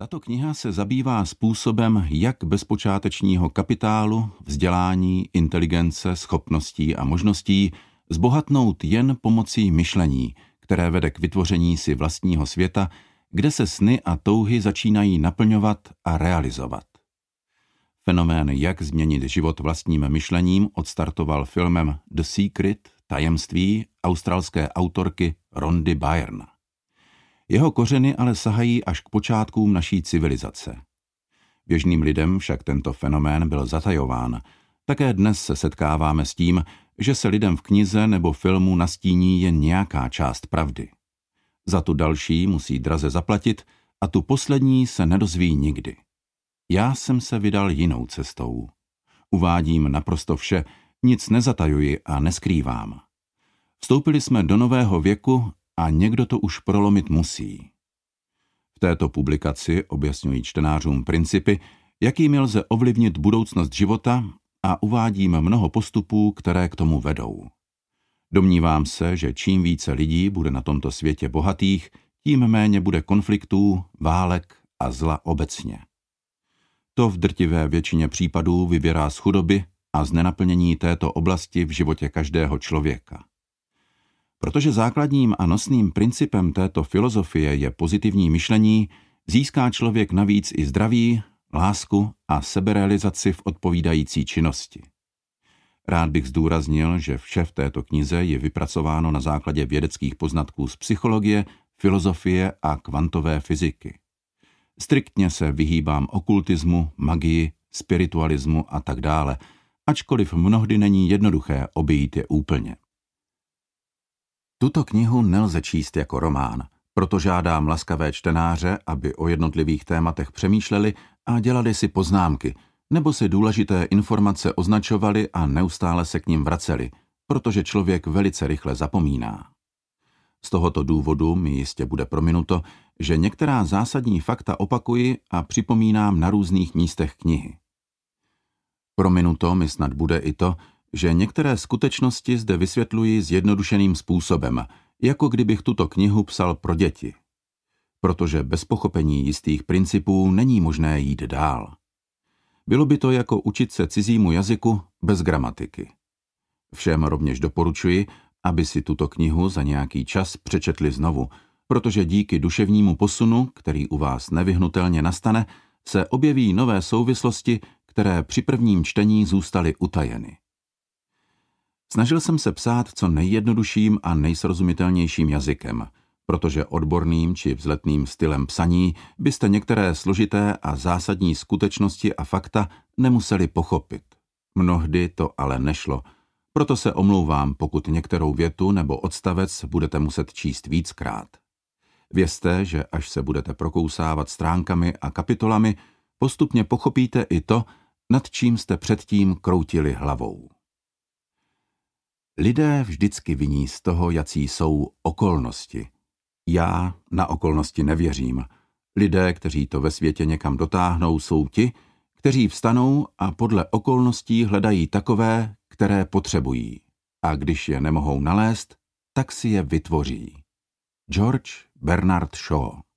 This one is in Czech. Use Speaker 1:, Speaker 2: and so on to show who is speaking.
Speaker 1: Tato kniha se zabývá způsobem, jak bez počátečního kapitálu, vzdělání, inteligence, schopností a možností zbohatnout jen pomocí myšlení, které vede k vytvoření si vlastního světa, kde se sny a touhy začínají naplňovat a realizovat. Fenomén, jak změnit život vlastním myšlením, odstartoval filmem The Secret, tajemství, australské autorky Rhondy Byrne. Jeho kořeny ale sahají až k počátkům naší civilizace. Běžným lidem však tento fenomén byl zatajován. Také dnes se setkáváme s tím, že se lidem v knize nebo filmu nastíní jen nějaká část pravdy. Za tu další musí draze zaplatit a tu poslední se nedozví nikdy. Já jsem se vydal jinou cestou. Uvádím naprosto vše, nic nezatajuji a neskrývám. Vstoupili jsme do nového věku a někdo to už prolomit musí. V této publikaci objasňují čtenářům principy, jakými lze ovlivnit budoucnost života, a uvádím mnoho postupů, které k tomu vedou. Domnívám se, že čím více lidí bude na tomto světě bohatých, tím méně bude konfliktů, válek a zla obecně. To v drtivé většině případů vybírá z chudoby a z nenaplnění této oblasti v životě každého člověka. Protože základním a nosným principem této filozofie je pozitivní myšlení, získá člověk navíc i zdraví, lásku a seberealizaci v odpovídající činnosti. Rád bych zdůraznil, že vše v této knize je vypracováno na základě vědeckých poznatků z psychologie, filozofie a kvantové fyziky. Striktně se vyhýbám okultismu, magii, spiritualismu a tak dále, ačkoliv mnohdy není jednoduché obejít je úplně. Tuto knihu nelze číst jako román, proto žádám laskavé čtenáře, aby o jednotlivých tématech přemýšleli a dělali si poznámky, nebo si důležité informace označovali a neustále se k nim vraceli, protože člověk velice rychle zapomíná. Z tohoto důvodu mi jistě bude prominuto, že některá zásadní fakta opakuji a připomínám na různých místech knihy. Prominuto mi snad bude i to, že některé skutečnosti zde vysvětluji zjednodušeným způsobem, jako kdybych tuto knihu psal pro děti. Protože bez pochopení jistých principů není možné jít dál. Bylo by to jako učit se cizímu jazyku bez gramatiky. Všem rovněž doporučuji, aby si tuto knihu za nějaký čas přečetli znovu, protože díky duševnímu posunu, který u vás nevyhnutelně nastane, se objeví nové souvislosti, které při prvním čtení zůstaly utajeny. Snažil jsem se psát co nejjednodušším a nejsrozumitelnějším jazykem, protože odborným či vzletným stylem psaní byste některé složité a zásadní skutečnosti a fakta nemuseli pochopit. Mnohdy to ale nešlo, proto se omlouvám, pokud některou větu nebo odstavec budete muset číst víckrát. Vězte, že až se budete prokousávat stránkami a kapitolami, postupně pochopíte i to, nad čím jste předtím kroutili hlavou. Lidé vždycky viní z toho, jací jsou okolnosti. Já na okolnosti nevěřím. Lidé, kteří to ve světě někam dotáhnou, jsou ti, kteří vstanou a podle okolností hledají takové, které potřebují. A když je nemohou nalézt, tak si je vytvoří. George Bernard Shaw.